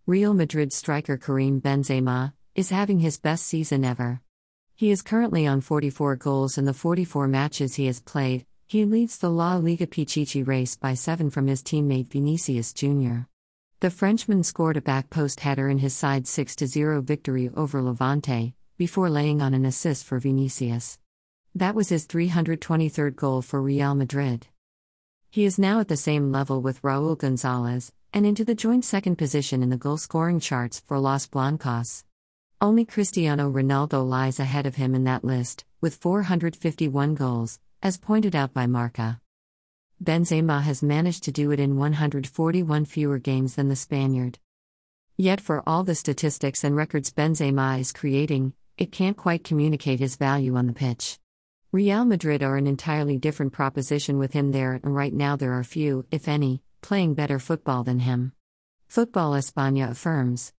Real Madrid striker Karim Benzema is having his best season ever. He is currently on 44 goals in the 44 matches he has played. He leads the La Liga Pichichi race by 7 from his teammate Vinicius Jr. The Frenchman scored a back-post header in his side's 6-0 victory over Levante, before laying on an assist for Vinicius. That was his 323rd goal for Real Madrid. He is now at the same level with Raúl González, and into the joint second position in the goal-scoring charts for Los Blancos. Only Cristiano Ronaldo lies ahead of him in that list, with 451 goals, as pointed out by Marca. Benzema has managed to do it in 141 fewer games than the Spaniard. Yet for all the statistics and records Benzema is creating, it can't quite communicate his value on the pitch. Real Madrid are an entirely different proposition with him there, and right now there are few, if any, playing better football than him. Football España affirms.